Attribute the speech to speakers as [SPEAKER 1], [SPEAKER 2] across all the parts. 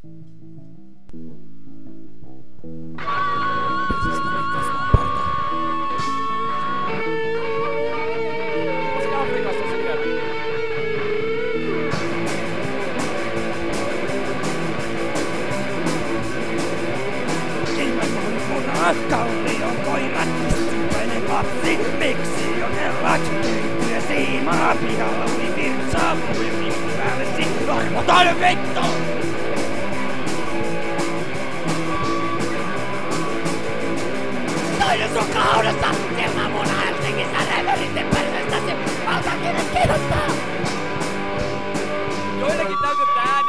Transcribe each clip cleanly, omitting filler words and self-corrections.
[SPEAKER 1] Kallion koirat, istuvainen lapsi, miksi jotellat? Keittyä siimaa pihalla ui virtsaa, pui päällesi, arvotaan vittu! Toinen sun kaudessa, siellä mun Helsingissä reveritten perseestäsi, valtakirjat kiinnostaa!
[SPEAKER 2] Joillekin täytettä ääni!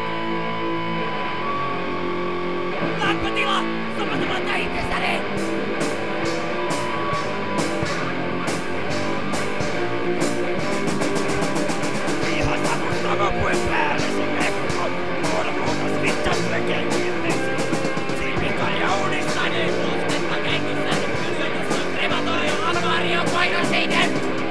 [SPEAKER 1] Lämpötila! Samantamatta itsessäni! Ihan samustava kuin päällesi mekko. Muodonmuutos vittas tekemiellesi. Silmikalja unissani, mustetta kengissäni. Kylmennys on krematorium, akvaarion painoisinen.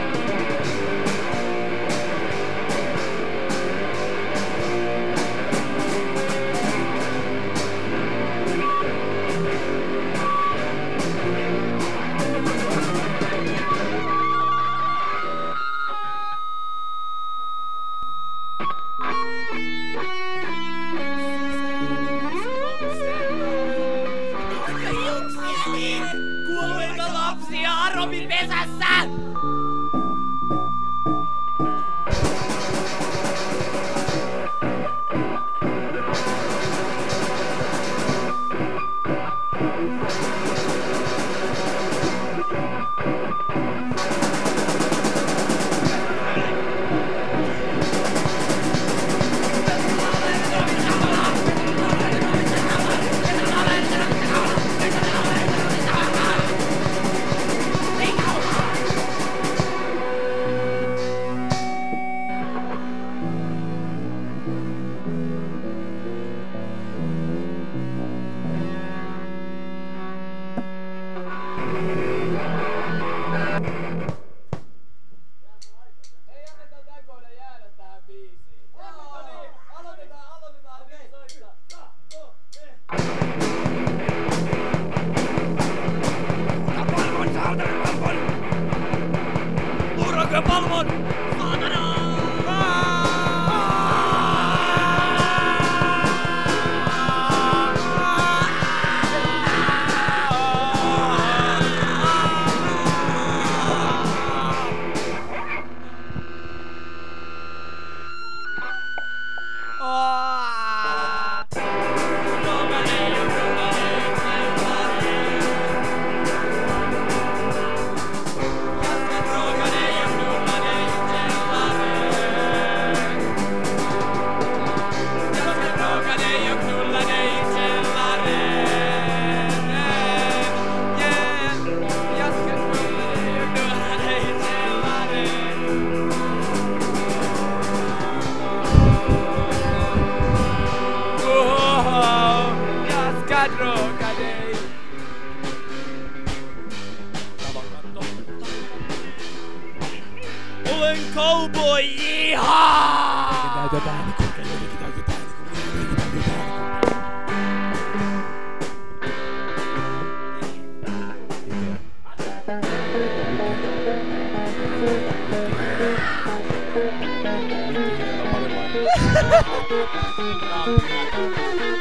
[SPEAKER 2] Kuolleita lapsia Arobin pesässä! Palvon! Saatana! Droga dig! Olen cowboy, jihaa!
[SPEAKER 3] Jotenkin täytetään ääni kulkee, jotenkin täytetään ääni kulkee.